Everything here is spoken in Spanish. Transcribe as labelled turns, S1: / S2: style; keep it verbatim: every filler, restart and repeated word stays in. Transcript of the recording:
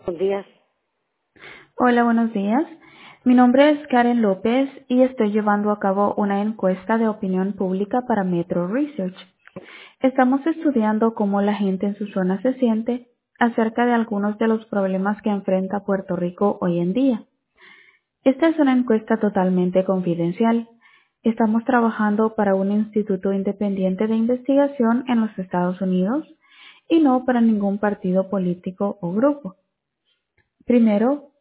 S1: Buenos días.
S2: Hola, buenos días. Mi nombre es Karen López y estoy llevando a cabo una encuesta de opinión pública para Metro Research. Estamos estudiando cómo la gente en su zona se siente acerca de algunos de los problemas que enfrenta Puerto Rico hoy en día. Esta es una encuesta totalmente confidencial. Estamos trabajando para un instituto independiente de investigación en los Estados Unidos y no para ningún partido político o grupo. Primero,